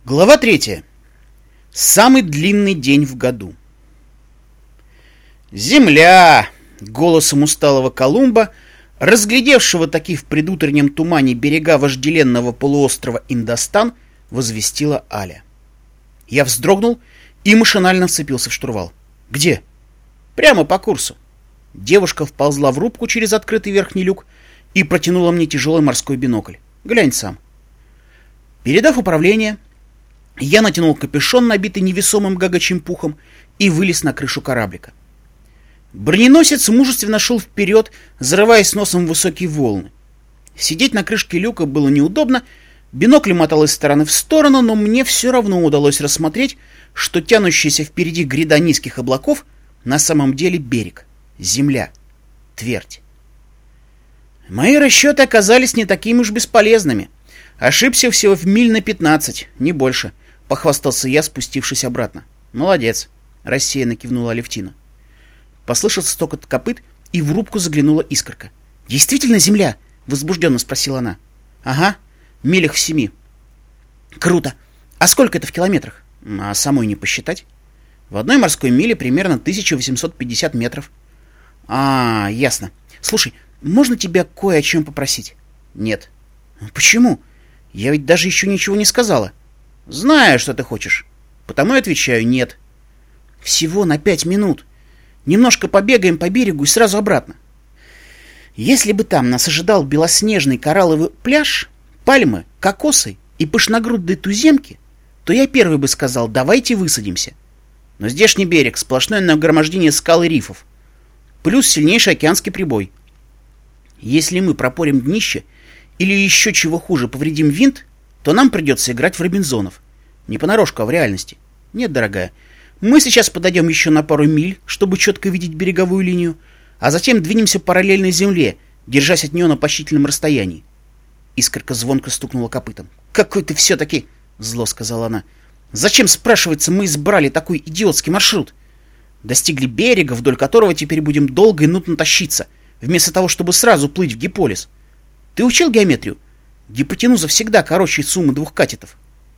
Глава 3. Самый длинный день в году. «Земля!» — голосом усталого Колумба, разглядевшего таки в предутреннем тумане берега вожделенного полуострова Индостан, возвестила Аля. Я вздрогнул и машинально вцепился в штурвал. «Где?» «Прямо по курсу». Девушка вползла в рубку через открытый верхний люк и протянула мне тяжелый морской бинокль. «Глянь сам». Передав управление, я натянул капюшон, набитый невесомым гагачим пухом, и вылез на крышу кораблика. Броненосец мужественно шел вперед, зарываясь носом в высокие волны. Сидеть на крышке люка было неудобно, бинокль мотал из стороны в сторону, но мне все равно удалось рассмотреть, что тянущаяся впереди гряда низких облаков на самом деле берег, земля, твердь. Мои расчеты оказались не такими уж бесполезными. Ошибся всего в миль на 15, не больше. — похвастался я, спустившись обратно. «Молодец!» — рассеянно кивнула Алевтина. Послышался стукот копыт, и в рубку заглянула Искорка. «Действительно земля?» — возбужденно спросила она. «Ага, милях в 7». «Круто! А сколько это в километрах?» «А самой не посчитать. В одной морской миле примерно 1850 метров». «А, ясно. Слушай, можно тебя кое о чем попросить?» «Нет». «Почему? Я ведь даже еще ничего не сказала». «Знаю, что ты хочешь. Потому и отвечаю нет». «Всего на 5 минут. Немножко побегаем по берегу и сразу обратно. Если бы там нас ожидал белоснежный коралловый пляж, пальмы, кокосы и пышногрудые туземки, то я первый бы сказал: давайте высадимся. Но здешний берег — сплошное нагромождение скал и рифов. Плюс сильнейший океанский прибой. Если мы пропорим днище или еще чего хуже повредим винт, то нам придется играть в Робинзонов. Не понарошку, а в реальности. Нет, дорогая, мы сейчас подойдем еще на пару миль, чтобы четко видеть береговую линию, а затем двинемся параллельно земле, держась от нее на почтительном расстоянии. Искорка звонко стукнула копытом. «Какой ты все-таки!» — зло сказала она. «Зачем, спрашивается, мы избрали такой идиотский маршрут? Достигли берега, вдоль которого теперь будем долго и нудно тащиться, вместо того, чтобы сразу плыть в Гиполис. Ты учил геометрию? Гипотенуза всегда короче суммы двух катетов».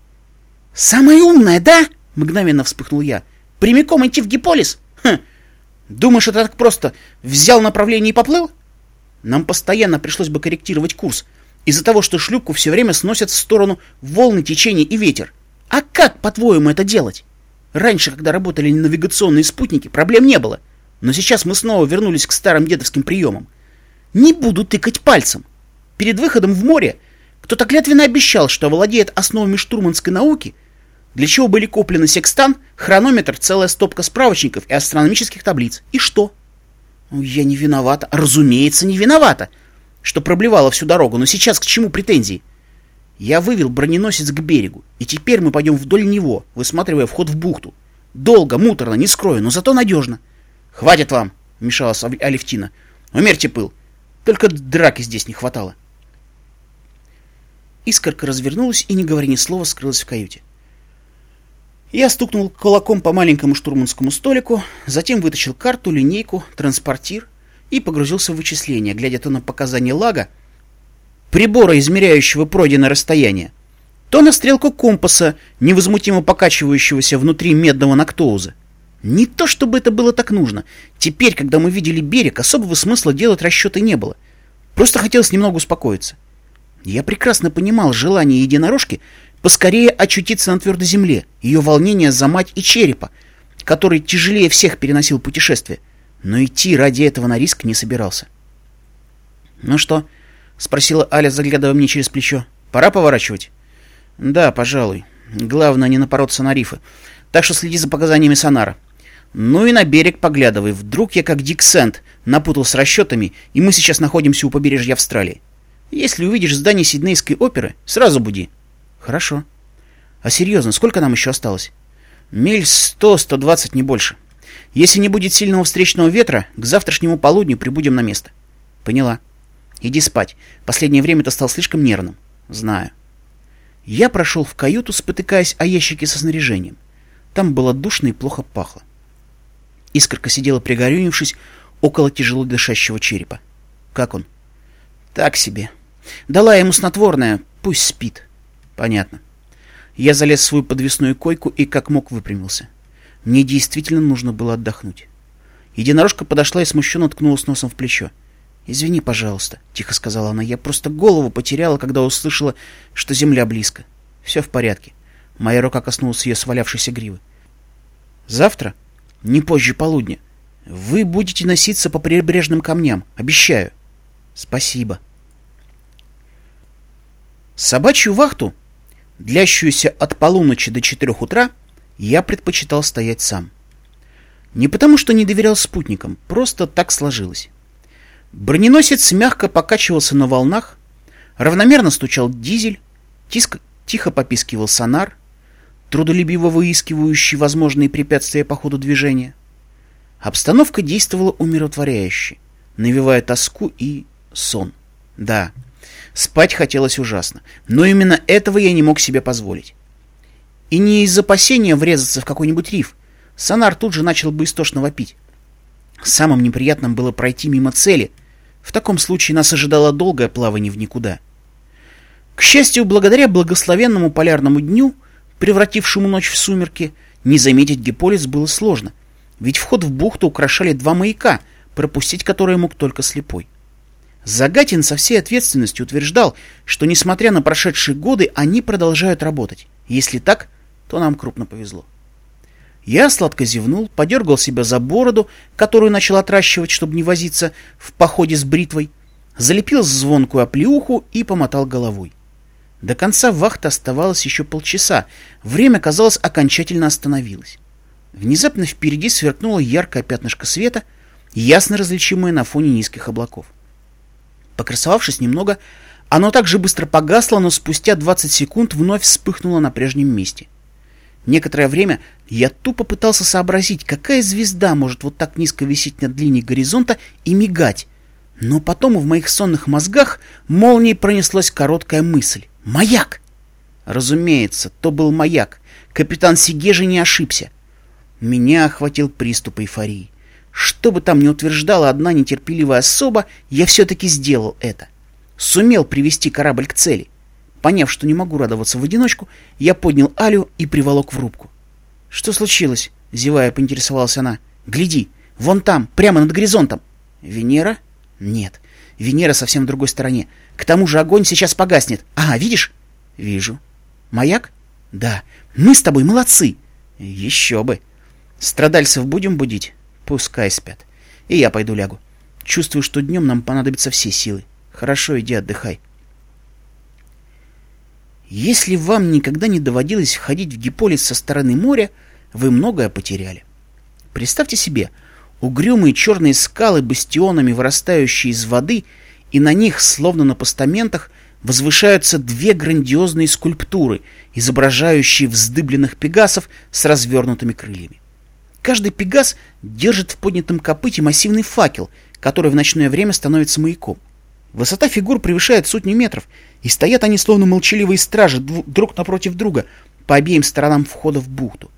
«Самая умная, да?» — мгновенно вспыхнул я. «Прямиком идти в Гиполис? Хм. Думаешь, это так просто? Взял направление и поплыл? Нам постоянно пришлось бы корректировать курс из-за того, что шлюпку все время сносят в сторону волны, течения и ветер. А как, по-твоему, это делать? Раньше, когда работали навигационные спутники, проблем не было. Но сейчас мы снова вернулись к старым дедовским приемам. Не буду тыкать пальцем. Перед выходом в море кто-то клятвенно обещал, что владеет основами штурманской науки, для чего были куплены секстант, хронометр, целая стопка справочников и астрономических таблиц. И что? Я не виновата. Разумеется, не виновата, что проблевала всю дорогу. Но сейчас к чему претензии? Я вывел броненосец к берегу, и теперь мы пойдем вдоль него, высматривая вход в бухту. Долго, муторно, не скрою, но зато надежно. «Хватит вам!» — вмешалась Алевтина. «Умерьте пыл. Только драки здесь не хватало». Искорка развернулась и, не говоря ни слова, скрылась в каюте. Я стукнул кулаком по маленькому штурманскому столику, затем вытащил карту, линейку, транспортир и погрузился в вычисления, глядя то на показания лага, прибора, измеряющего пройденное расстояние, то на стрелку компаса, невозмутимо покачивающегося внутри медного Нактоуза. Не то чтобы это было так нужно. Теперь, когда мы видели берег, особого смысла делать расчеты не было. Просто хотелось немного успокоиться. Я прекрасно понимал желание единорожки поскорее очутиться на твердой земле, ее волнение за мать и черепа, который тяжелее всех переносил путешествие, но идти ради этого на риск не собирался. «Ну что?» — спросила Аля, заглядывая мне через плечо. «Пора поворачивать?» «Да, пожалуй. Главное не напороться на рифы. Так что следи за показаниями сонара. Ну и на берег поглядывай. Вдруг я, как Дик Сэнд, напутал с расчетами, и мы сейчас находимся у побережья Австралии. Если увидишь здание Сиднейской оперы, сразу буди». «Хорошо. А серьезно, сколько нам еще осталось?» «Миль 100-120, не больше. Если не будет сильного встречного ветра, к завтрашнему полудню прибудем на место». «Поняла. Иди спать. Последнее время ты стал слишком нервным». «Знаю». Я прошел в каюту, спотыкаясь о ящике со снаряжением. Там было душно и плохо пахло. Искорка сидела, пригорюнившись, около тяжело дышащего черепа. «Как он?» «Так себе. Дала ему снотворное, пусть спит». «Понятно». Я залез в свою подвесную койку и как мог выпрямился. Мне действительно нужно было отдохнуть. Единорожка подошла и смущенно ткнулась носом в плечо. «Извини, пожалуйста», — тихо сказала она. «Я просто голову потеряла, когда услышала, что земля близко. Все в порядке». Моя рука коснулась ее свалявшейся гривы. «Завтра, не позже полудня, вы будете носиться по прибрежным камням. Обещаю». «Спасибо». Собачью вахту, длящуюся от полуночи до 4 утра, я предпочитал стоять сам. Не потому, что не доверял спутникам, просто так сложилось. Броненосец мягко покачивался на волнах, равномерно стучал дизель, тихо попискивал сонар, трудолюбиво выискивающий возможные препятствия по ходу движения. Обстановка действовала умиротворяюще, навевая тоску и сон. Да, спать хотелось ужасно, но именно этого я не мог себе позволить. И не из опасения врезаться в какой-нибудь риф. Сонар тут же начал бы истошно вопить. Самым неприятным было пройти мимо цели. В таком случае нас ожидало долгое плавание в никуда. К счастью, благодаря благословенному полярному дню, превратившему ночь в сумерки, не заметить Гиполис было сложно, ведь вход в бухту украшали 2 маяка, пропустить которые мог только слепой. Загатин со всей ответственностью утверждал, что, несмотря на прошедшие годы, они продолжают работать. Если так, то нам крупно повезло. Я сладко зевнул, подергал себя за бороду, которую начал отращивать, чтобы не возиться в походе с бритвой, залепил звонкую оплеуху и помотал головой. До конца вахты оставалось еще полчаса, время, казалось, окончательно остановилось. Внезапно впереди сверкнуло яркое пятнышко света, ясно различимое на фоне низких облаков. Покрасовавшись немного, оно так же быстро погасло, но спустя 20 секунд вновь вспыхнуло на прежнем месте. Некоторое время я тупо пытался сообразить, какая звезда может вот так низко висеть над линией горизонта и мигать. Но потом в моих сонных мозгах молнией пронеслась короткая мысль. «Маяк!» Разумеется, то был маяк. Капитан Сигежи не ошибся. Меня охватил приступ эйфории. Что бы там ни утверждала одна нетерпеливая особа, я все-таки сделал это. Сумел привести корабль к цели. Поняв, что не могу радоваться в одиночку, я поднял Алю и приволок в рубку. — Что случилось? — зевая, поинтересовалась она. — Гляди, вон там, прямо над горизонтом. — Венера? — Нет, Венера совсем в другой стороне. К тому же огонь сейчас погаснет. Ага, видишь? — Вижу. — Маяк? — Да. Мы с тобой молодцы. — Еще бы. Страдальцев будем будить? Пускай спят. И я пойду лягу. Чувствую, что днем нам понадобятся все силы. Хорошо, иди отдыхай. Если вам никогда не доводилось входить в Гиполис со стороны моря, вы многое потеряли. Представьте себе угрюмые черные скалы, бастионами вырастающие из воды, и на них, словно на постаментах, возвышаются 2 грандиозные скульптуры, изображающие вздыбленных пегасов с развернутыми крыльями. Каждый пегас держит в поднятом копыте массивный факел, который в ночное время становится маяком. Высота фигур превышает 100 метров, и стоят они словно молчаливые стражи друг напротив друга по обеим сторонам входа в бухту.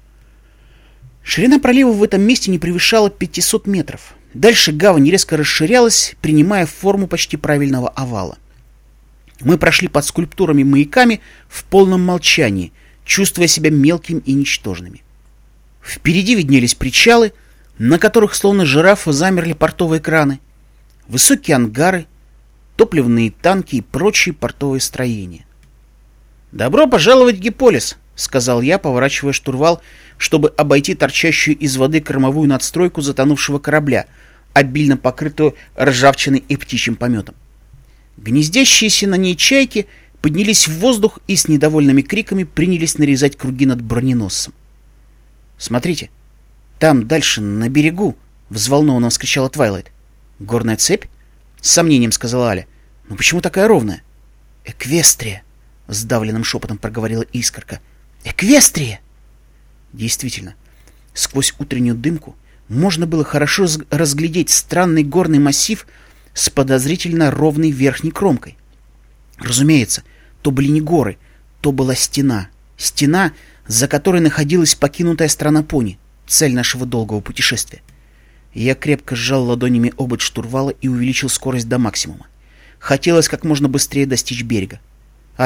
Ширина пролива в этом месте не превышала 500 метров. Дальше гавань резко расширялась, принимая форму почти правильного овала. Мы прошли под скульптурами-маяками в полном молчании, чувствуя себя мелкими и ничтожными. Впереди виднелись причалы, на которых словно жирафы замерли портовые краны, высокие ангары, топливные танки и прочие портовые строения. «Добро пожаловать в Гиполис», — сказал я, поворачивая штурвал, чтобы обойти торчащую из воды кормовую надстройку затонувшего корабля, обильно покрытую ржавчиной и птичьим пометом. Гнездящиеся на ней чайки поднялись в воздух и с недовольными криками принялись нарезать круги над броненосцем. «Смотрите, там дальше, на берегу», — взволнованно вскричала Твайлайт. «Горная цепь?» — с сомнением сказала Аля. «Но почему такая ровная?» «Эквестрия», — сдавленным шепотом проговорила Искорка. «Эквестрия!» Действительно, сквозь утреннюю дымку можно было хорошо разглядеть странный горный массив с подозрительно ровной верхней кромкой. Разумеется, то были не горы, то была стена. Стена, за которой находилась покинутая страна Пони, цель нашего долгого путешествия. Я крепко сжал ладонями обод штурвала и увеличил скорость до максимума. Хотелось как можно быстрее достичь берега. «Аля,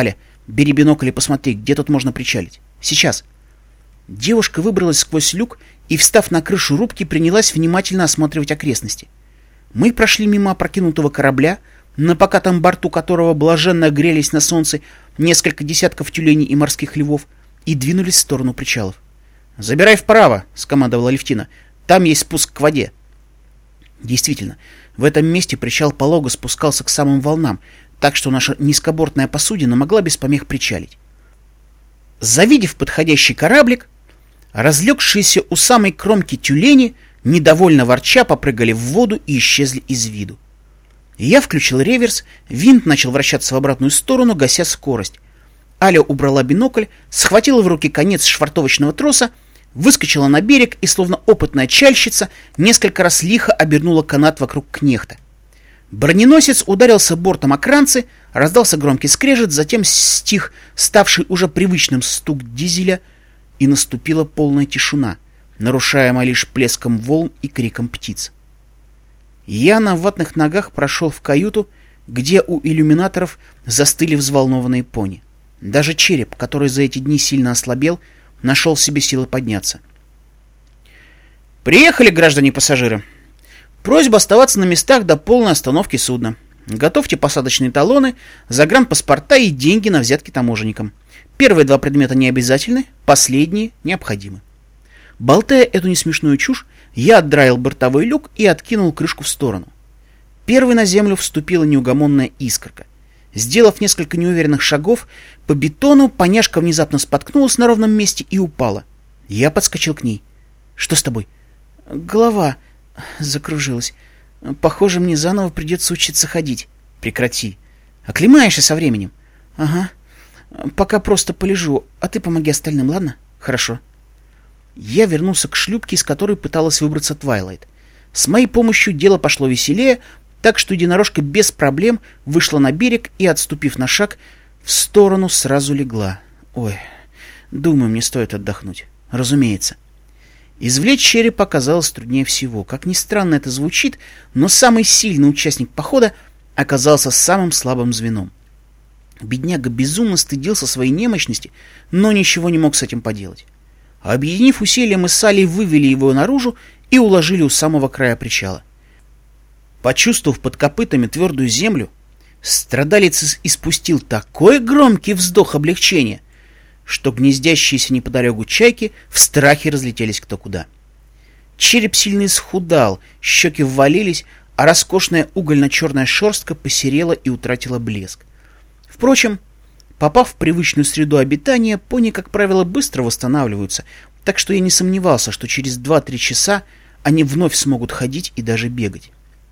Бери бинокль и посмотри, где тут можно причалить. Сейчас. Девушка выбралась сквозь люк и, встав на крышу рубки, принялась внимательно осматривать окрестности. Мы прошли мимо опрокинутого корабля, на покатом борту которого блаженно грелись на солнце несколько десятков тюленей и морских львов, и двинулись в сторону причалов. «Забирай вправо», — скомандовала Алевтина. «Там есть спуск к воде». Действительно, в этом месте причал полого спускался к самым волнам, так что наша низкобортная посудина могла без помех причалить. Завидев подходящий кораблик, разлегшиеся у самой кромки тюлени, недовольно ворча, попрыгали в воду и исчезли из виду. Я включил реверс, винт начал вращаться в обратную сторону, гася скорость. Аля убрала бинокль, схватила в руки конец швартовочного троса, выскочила на берег и, словно опытная чальщица, несколько раз лихо обернула канат вокруг кнехта. Броненосец ударился бортом о кранцы, раздался громкий скрежет, затем стих, ставший уже привычным стук дизеля, и наступила полная тишина, нарушаемая лишь плеском волн и криком птиц. Я на ватных ногах прошел в каюту, где у иллюминаторов застыли взволнованные пони. Даже череп, который за эти дни сильно ослабел, нашел в себе силы подняться. «Приехали, граждане пассажиры. Просьба оставаться на местах до полной остановки судна. Готовьте посадочные талоны, загранпаспорта и деньги на взятки таможенникам. Первые 2 предмета не обязательны, последние необходимы». Болтая эту несмешную чушь, я отдраил бортовой люк и откинул крышку в сторону. Первой на землю вступила неугомонная искорка. Сделав несколько неуверенных шагов по бетону, поняшка внезапно споткнулась на ровном месте и упала. Я подскочил к ней. «Что с тобой?» «Голова закружилась. Похоже, мне заново придется учиться ходить». «Прекрати. Оклемаешься со временем». «Ага. Пока просто полежу, а ты помоги остальным, ладно?» «Хорошо». Я вернулся к шлюпке, из которой пыталась выбраться Твайлайт. С моей помощью дело пошло веселее, так что единорожка без проблем вышла на берег и, отступив на шаг, в сторону сразу легла. Ой, думаю, мне стоит отдохнуть. Разумеется. Извлечь череп оказалось труднее всего. Как ни странно это звучит, но самый сильный участник похода оказался самым слабым звеном. Бедняга безумно стыдился своей немощности, но ничего не мог с этим поделать. Объединив усилия, мы с Алей вывели его наружу и уложили у самого края причала. Почувствовав под копытами твердую землю, страдалец испустил такой громкий вздох облегчения, что гнездящиеся неподалеку чайки в страхе разлетелись кто куда. Череп сильно исхудал, щеки ввалились, а роскошная угольно-черная шерстка посерела и утратила блеск. Впрочем, попав в привычную среду обитания, пони, как правило, быстро восстанавливаются, так что я не сомневался, что через 2-3 часа они вновь смогут ходить и даже бегать.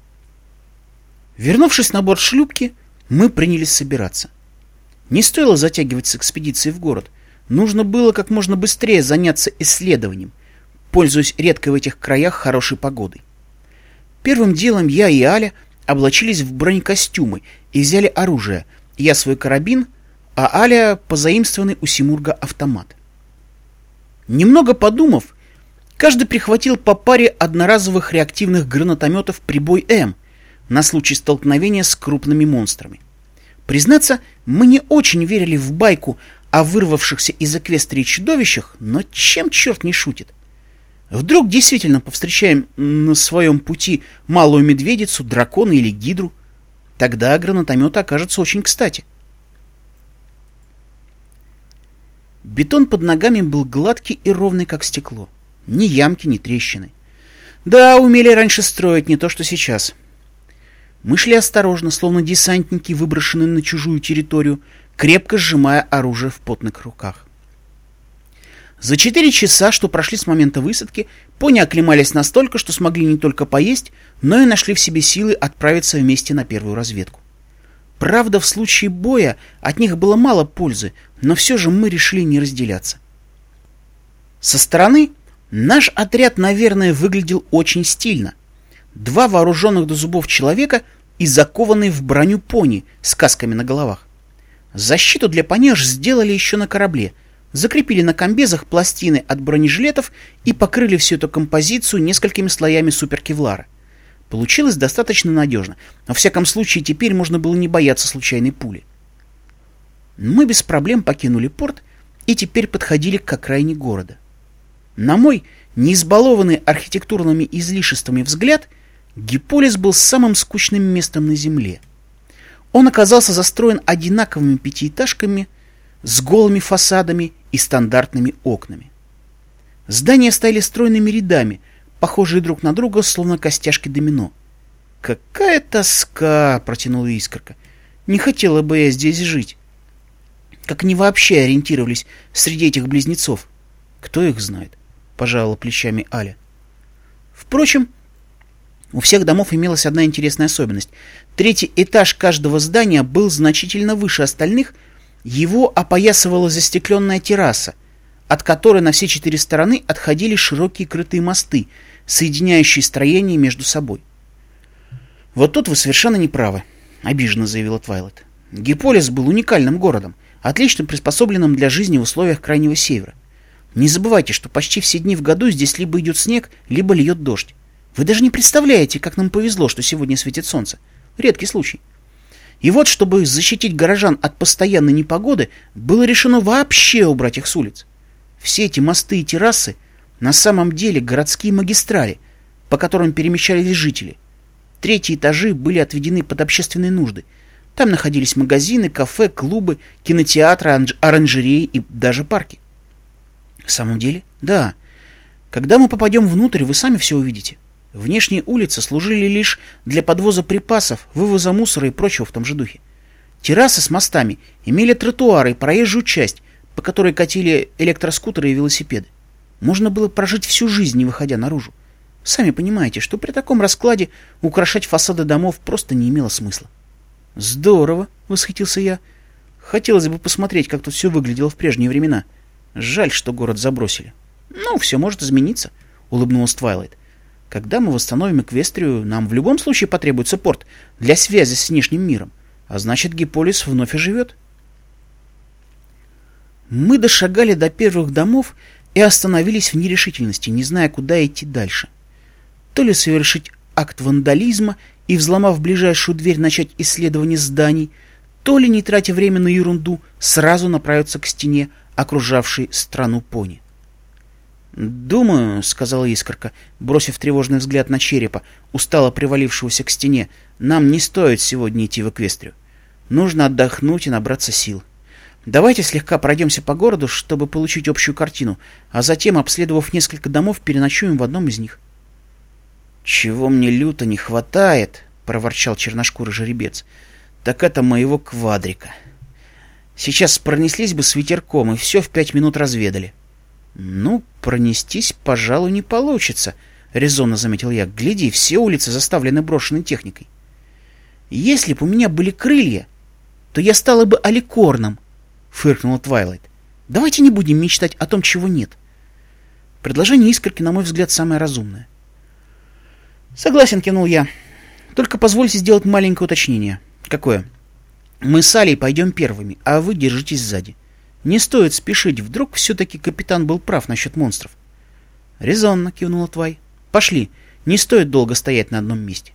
Вернувшись на борт шлюпки, мы принялись собираться. Не стоило затягивать с экспедицией в город. Нужно было как можно быстрее заняться исследованием, пользуясь редкой в этих краях хорошей погодой. Первым делом я и Аля облачились в бронекостюмы и взяли оружие, я свой карабин, а Аля позаимствованный у Симурга автомат. Немного подумав, каждый прихватил по паре одноразовых реактивных гранатометов «Прибой-М» на случай столкновения с крупными монстрами. Признаться, мы не очень верили в байку о вырвавшихся из Эквестрии чудовищах, но чем черт не шутит? Вдруг действительно повстречаем на своем пути малую медведицу, дракона или гидру? Тогда гранатометы окажутся очень кстати. Бетон под ногами был гладкий и ровный, как стекло. Ни ямки, ни трещины. Да, умели раньше строить, не то что сейчас. Мы шли осторожно, словно десантники, выброшенные на чужую территорию, крепко сжимая оружие в потных руках. За 4 часа, что прошли с момента высадки, пони оклемались настолько, что смогли не только поесть, но и нашли в себе силы отправиться вместе на первую разведку. Правда, в случае боя от них было мало пользы, но все же мы решили не разделяться. Со стороны наш отряд, наверное, выглядел очень стильно. 2 вооруженных до зубов человека и закованные в броню пони с касками на головах. Защиту для понеж сделали еще на корабле, закрепили на комбезах пластины от бронежилетов и покрыли всю эту композицию несколькими слоями суперкевлара. Получилось достаточно надежно. Во всяком случае, теперь можно было не бояться случайной пули. Мы без проблем покинули порт и теперь подходили к окраине города. На мой, не избалованный архитектурными излишествами взгляд, Гиполис был самым скучным местом на земле. Он оказался застроен одинаковыми пятиэтажками с голыми фасадами и стандартными окнами. Здания стояли стройными рядами, похожие друг на друга, словно костяшки домино. «Какая тоска!» — протянула Искорка. «Не хотела бы я здесь жить». Как они вообще ориентировались среди этих близнецов? Кто их знает? Пожаловала плечами Аля. Впрочем, у всех домов имелась одна интересная особенность. Третий этаж каждого здания был значительно выше остальных, его опоясывала застекленная терраса, от которой на все 4 стороны отходили широкие крытые мосты, соединяющие строения между собой. «Вот тут вы совершенно не правы», — обиженно заявила Твайлайт. «Гиполис был уникальным городом, отлично приспособленным для жизни в условиях Крайнего Севера. Не забывайте, что почти все дни в году здесь либо идет снег, либо льет дождь. Вы даже не представляете, как нам повезло, что сегодня светит солнце. Редкий случай. И вот, чтобы защитить горожан от постоянной непогоды, было решено вообще убрать их с улиц. Все эти мосты и террасы на самом деле городские магистрали, по которым перемещались жители. 3-й этажи были отведены под общественные нужды. Там находились магазины, кафе, клубы, кинотеатры, оранжереи и даже парки. В самом деле, да. Когда мы попадем внутрь, вы сами все увидите. Внешние улицы служили лишь для подвоза припасов, вывоза мусора и прочего в том же духе. Террасы с мостами имели тротуары и проезжую часть, по которой катили электроскутеры и велосипеды. Можно было прожить всю жизнь, не выходя наружу. Сами понимаете, что при таком раскладе украшать фасады домов просто не имело смысла. «Здорово!» — восхитился я. «Хотелось бы посмотреть, как тут все выглядело в прежние времена. Жаль, что город забросили». «Ну, все может измениться», — улыбнулась Твайлайт. «Когда мы восстановим Эквестрию, нам в любом случае потребуется порт для связи с внешним миром, а значит, Гиполис вновь оживет». Мы дошагали до первых домов и остановились в нерешительности, не зная, куда идти дальше. То ли совершить акт вандализма и, взломав ближайшую дверь, начать исследование зданий, то ли, не тратя время на ерунду, сразу направиться к стене, окружавшей страну пони. «Думаю, — сказала Искорка, бросив тревожный взгляд на черепа, устало привалившегося к стене, — нам не стоит сегодня идти в Эквестрию. Нужно отдохнуть и набраться сил. Давайте слегка пройдемся по городу, чтобы получить общую картину, а затем, обследовав несколько домов, переночуем в одном из них». «Чего мне люто не хватает, — проворчал черношкурый жеребец, — так это моего квадрика. Сейчас пронеслись бы с ветерком, и все в 5 минут разведали». «Ну, пронестись, пожалуй, не получится», — резонно заметил я. «Гляди, все улицы заставлены брошенной техникой». «Если бы у меня были крылья, то я стала бы аликорном», — фыркнула Твайлайт. «Давайте не будем мечтать о том, чего нет». Предложение Искорки, на мой взгляд, самое разумное. «Согласен», — кивнул я. «Только позвольте сделать маленькое уточнение». «Какое?» «Мы с Алей пойдем первыми, а вы держитесь сзади. Не стоит спешить, вдруг все-таки капитан был прав насчет монстров». «Резонно», — кивнула Твай. «Пошли, не стоит долго стоять на одном месте».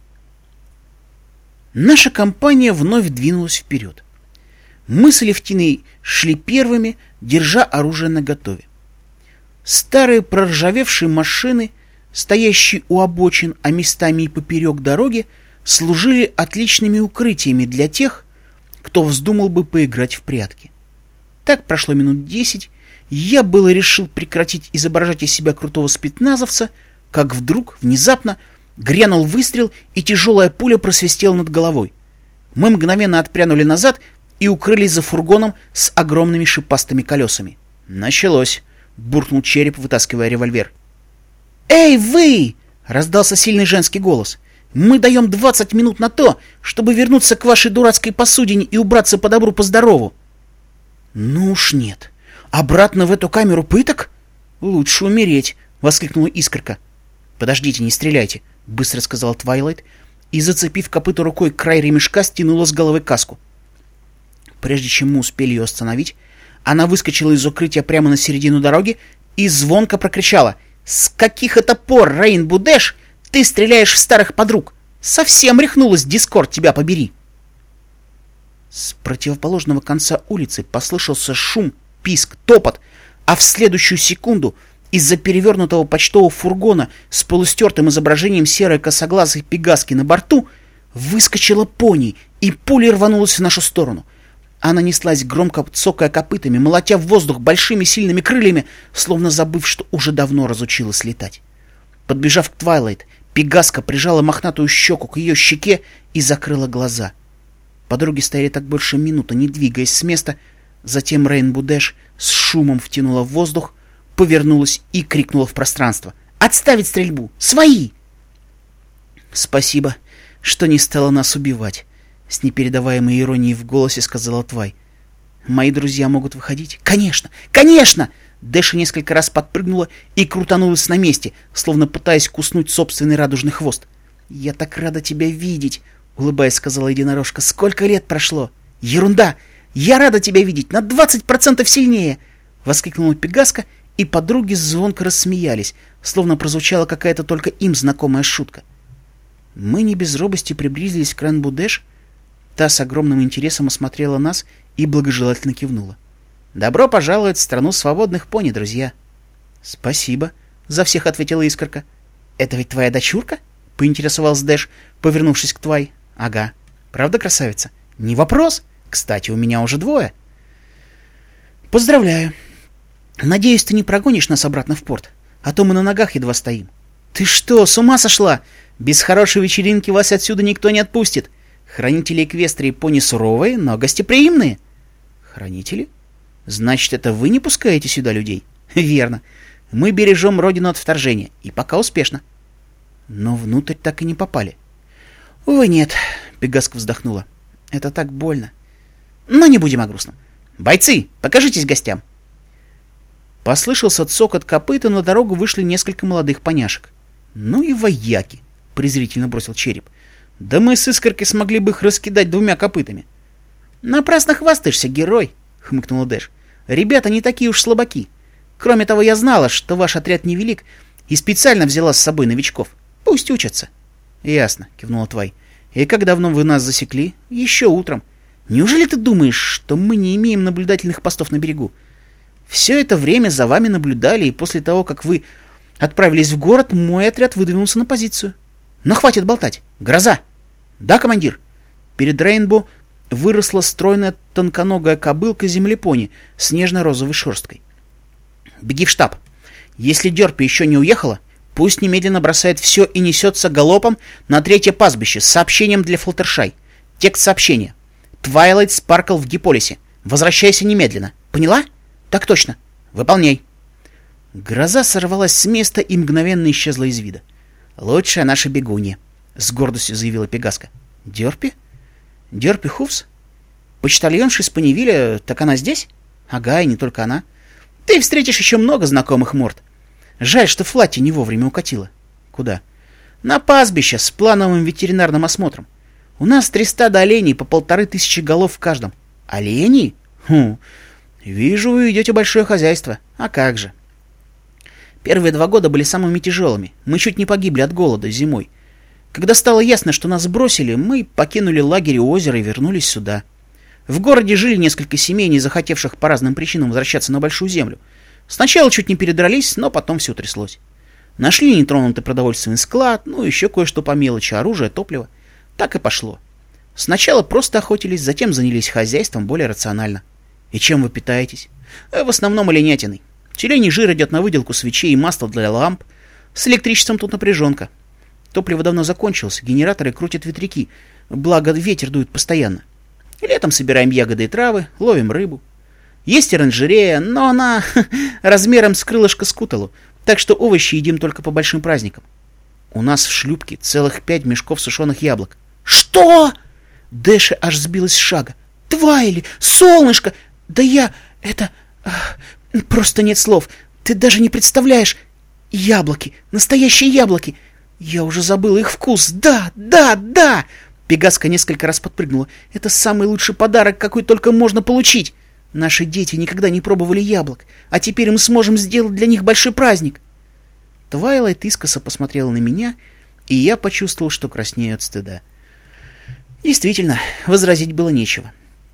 Наша компания вновь двинулась вперед. Мы с Алевтиной шли первыми, держа оружие наготове. Старые проржавевшие машины, стоящие у обочин, а местами и поперек дороги, служили отличными укрытиями для тех, кто вздумал бы поиграть в прятки. Так прошло минут 10, я было решил прекратить изображать из себя крутого спецназовца, как вдруг, внезапно, грянул выстрел, и тяжелая пуля просвистела над головой. Мы мгновенно отпрянули назад и укрылись за фургоном с огромными шипастыми колесами. «Началось!» — буркнул череп, вытаскивая револьвер. «Эй, вы!» — раздался сильный женский голос. «Мы даем 20 минут на то, чтобы вернуться к вашей дурацкой посудине и убраться по добру, по здорову». «Ну уж нет. Обратно в эту камеру пыток? Лучше умереть!» — воскликнула Искорка. «Подождите, не стреляйте!» — быстро сказал Твайлайт и, зацепив копыто рукой край ремешка, стянула с головы каску. Прежде чем мы успели ее остановить, она выскочила из укрытия прямо на середину дороги и звонко прокричала: «С каких это пор, Рейн Будеш, ты стреляешь в старых подруг? Совсем рехнулась, Дискорд, тебя побери!» С противоположного конца улицы послышался шум, писк, топот, а в следующую секунду из-за перевернутого почтового фургона с полустертым изображением серой косоглазой пегаски на борту выскочила пони и пулей рванулась в нашу сторону. Она неслась, громко цокая копытами, молотя в воздух большими сильными крыльями, словно забыв, что уже давно разучилась летать. Подбежав к Твайлайт, пегаска прижала мохнатую щеку к ее щеке и закрыла глаза. Подруги стояли так больше минуты, не двигаясь с места. Затем Рейнбоу Дэш с шумом втянула в воздух, повернулась и крикнула в пространство: «Отставить стрельбу! Свои!» «Спасибо, что не стала нас убивать», — с непередаваемой иронией в голосе сказала Твай. «Мои друзья могут выходить?» «Конечно! Конечно!» Дэша несколько раз подпрыгнула и крутанулась на месте, словно пытаясь куснуть собственный радужный хвост. «Я так рада тебя видеть!» — улыбаясь, сказала единорожка. «Сколько лет прошло?» «Ерунда! Я рада тебя видеть! На 20% сильнее!» — воскликнула пегаска, и подруги звонко рассмеялись, словно прозвучала какая-то только им знакомая шутка. Мы не без робости приблизились к Рейнбоу Дэш. Та с огромным интересом осмотрела нас и благожелательно кивнула. «Добро пожаловать в страну свободных пони, друзья!» «Спасибо», — за всех ответила Искорка. «Это ведь твоя дочурка?» — поинтересовался Дэш, повернувшись к Твай. «Ага. Правда, красавица?» «Не вопрос. Кстати, у меня уже 2. «Поздравляю. Надеюсь, ты не прогонишь нас обратно в порт, а то мы на ногах едва стоим». «Ты что, с ума сошла? Без хорошей вечеринки вас отсюда никто не отпустит. Хранители Эквестрии пони суровые, но гостеприимные». «Хранители? Значит, это вы не пускаете сюда людей?» «Верно. Мы бережем родину от вторжения, и пока успешно». «Но внутрь так и не попали». «Увы, нет», — пегаска вздохнула. «Это так больно. Но не будем о грустном. Бойцы, покажитесь гостям». Послышался цокот копыт, и на дорогу вышли несколько молодых поняшек. «Ну и вояки», — презрительно бросил Череп. «Да мы с Искоркой смогли бы их раскидать 2 копытами». «Напрасно хвастаешься, герой», — хмыкнула Дэш. «Ребята не такие уж слабаки. Кроме того, я знала, что ваш отряд невелик, и специально взяла с собой новичков. Пусть учатся». «Ясно», — кивнула Твай. «И как давно вы нас засекли?» «Еще утром. Неужели ты думаешь, что мы не имеем наблюдательных постов на берегу? Все это время за вами наблюдали, и после того, как вы отправились в город, мой отряд выдвинулся на позицию. Но хватит болтать. Гроза!» «Да, командир?» Перед Рейнбоу выросла стройная тонконогая кобылка-землепони с нежно-розовой шерсткой. «Беги в штаб. Если Дерпи еще не уехала, пусть немедленно бросает все и несется галопом на 3-е пастбище с сообщением для Флаттершай. Текст сообщения. Твайлайт Спаркл в Гиполисе. Возвращайся немедленно. Поняла? Так точно. Выполняй». Гроза сорвалась с места и мгновенно исчезла из вида. «Лучшая наша бегунья», — с гордостью заявила пегаска. «Дерпи? Дерпи Хувс? Почтальонша из Панивиля, так она здесь?» «Ага, и не только она. Ты встретишь еще много знакомых морд. Жаль, что Флатти не вовремя укатила». «Куда?» «На пастбище с плановым ветеринарным осмотром. У нас 300 оленей по 1500 голов в каждом». «Оленей? Хм. Вижу, вы ведете большое хозяйство. А как же?» Первые 2 года были самыми тяжелыми. Мы чуть не погибли от голода зимой. Когда стало ясно, что нас бросили, мы покинули лагерь у озера и вернулись сюда. В городе жили несколько семей, не захотевших по разным причинам возвращаться на Большую Землю. Сначала чуть не передрались, но потом все тряслось. Нашли нетронутый продовольственный склад, ну еще кое-что по мелочи, оружие, топливо. Так и пошло. Сначала просто охотились, затем занялись хозяйством более рационально. И чем вы питаетесь? В основном оленятиной. Тюленей жир идет на выделку свечей и масла для ламп. С электричеством тут напряженка. Топливо давно закончилось, генераторы крутят ветряки, благо ветер дует постоянно. Летом собираем ягоды и травы, ловим рыбу. Есть оранжерея, но она размером с крылышко скуталу, так что овощи едим только по большим праздникам. У нас в шлюпке целых 5 мешков сушеных яблок. «Что?» Дэша аж сбилась с шага. «Твайли! Солнышко! Да я... это... просто нет слов. Ты даже не представляешь. Яблоки! Настоящие яблоки! Я уже забыла их вкус! Да, да, да!» Пегаска несколько раз подпрыгнула. «Это самый лучший подарок, какой только можно получить! Наши дети никогда не пробовали яблок, а теперь мы сможем сделать для них большой праздник!» Твайлайт искоса посмотрела на меня, и я почувствовал, что краснею от стыда. Действительно, возразить было нечего.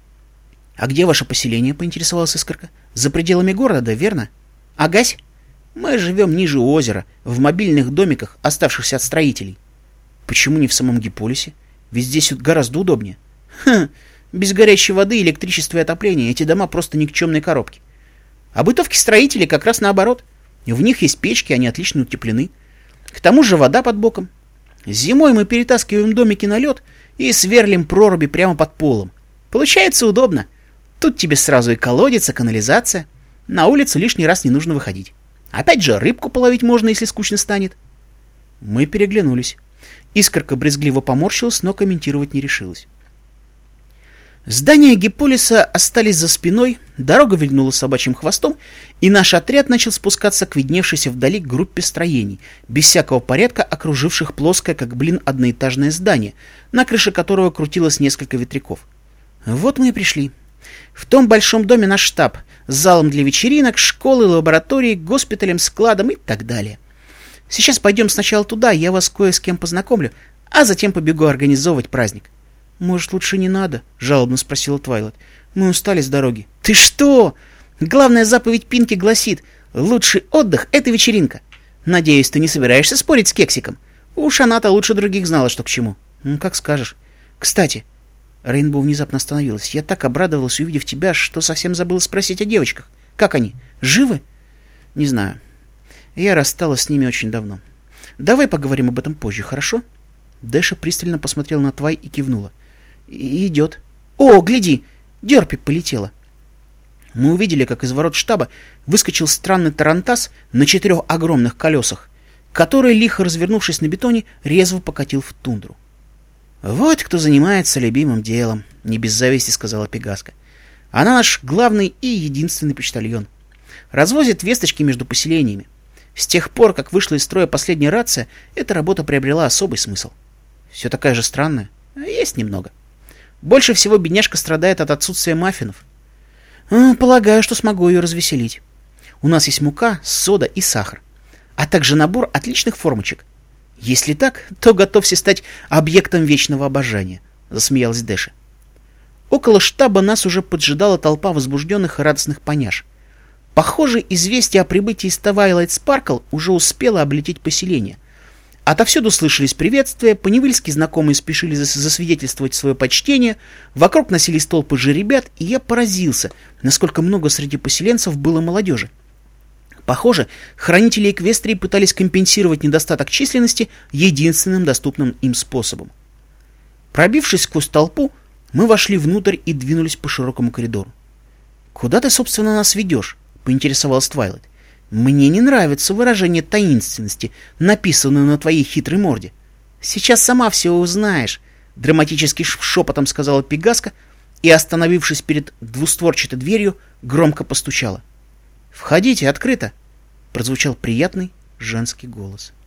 «А где ваше поселение?» — поинтересовалась Искорка. «За пределами города, верно?» «Агась? Мы живем ниже озера, в мобильных домиках, оставшихся от строителей». «Почему не в самом Гиполисе? Ведь здесь вот гораздо удобнее». «Хм, без горячей воды, электричества и отопления эти дома просто никчемные коробки. А бытовки строителей как раз наоборот. В них есть печки, они отлично утеплены. К тому же вода под боком. Зимой мы перетаскиваем домики на лед и сверлим проруби прямо под полом. Получается удобно. Тут тебе сразу и колодец, и канализация. На улицу лишний раз не нужно выходить. Опять же, рыбку половить можно, если скучно станет». Мы переглянулись. Искорка брезгливо поморщилась, но комментировать не решилась. Здания Гиполиса остались за спиной, дорога вильнула собачьим хвостом, и наш отряд начал спускаться к видневшейся вдали группе строений, без всякого порядка окруживших плоское, как блин, одноэтажное здание, на крыше которого крутилось несколько ветряков. Вот мы и пришли. В том большом доме наш штаб, с залом для вечеринок, школой, лабораторией, госпиталем, складом и так далее. Сейчас пойдем сначала туда, я вас кое с кем познакомлю, а затем побегу организовывать праздник. «Может, лучше не надо?» — жалобно спросила Твайлайт. «Мы устали с дороги». «Ты что? Главная заповедь Пинки гласит: лучший отдых — это вечеринка. Надеюсь, ты не собираешься спорить с Кексиком? Уж она-то лучше других знала, что к чему». «Ну, как скажешь. Кстати...» Рейнбоу внезапно остановилась. «Я так обрадовалась, увидев тебя, что совсем забыла спросить о девочках. Как они? Живы?» «Не знаю. Я рассталась с ними очень давно. Давай поговорим об этом позже, хорошо?» Дэша пристально посмотрела на Твай и кивнула. «Идет. О, гляди! Дерпи полетела!» Мы увидели, как из ворот штаба выскочил странный тарантас на 4 огромных колесах, который, лихо развернувшись на бетоне, резво покатил в тундру. «Вот кто занимается любимым делом», — не без зависти сказала Пегаска. «Она наш главный и единственный почтальон. Развозит весточки между поселениями. С тех пор, как вышла из строя последняя рация, эта работа приобрела особый смысл. Все такая же странная. Есть немного. Больше всего бедняжка страдает от отсутствия маффинов. Полагаю, что смогу ее развеселить. У нас есть мука, сода и сахар, а также набор отличных формочек. Если так, то готовься стать объектом вечного обожания», — засмеялась Дэша. Около штаба нас уже поджидала толпа возбужденных и радостных поняш. Похоже, известие о прибытии из Твайлайт Спаркл уже успело облететь поселение. Отовсюду слышались приветствия, по-невыльски знакомые спешили засвидетельствовать свое почтение, вокруг носились толпы жеребят, и я поразился, насколько много среди поселенцев было молодежи. Похоже, хранители Эквестрии пытались компенсировать недостаток численности единственным доступным им способом. Пробившись сквозь толпу, мы вошли внутрь и двинулись по широкому коридору. «Куда ты, собственно, нас ведешь?» — поинтересовалась Твайлайт. «Мне не нравится выражение таинственности, написанное на твоей хитрой морде». «Сейчас сама все узнаешь», — драматически шепотом сказала Пегаска и, остановившись перед двустворчатой дверью, громко постучала. «Входите, открыто!» — прозвучал приятный женский голос.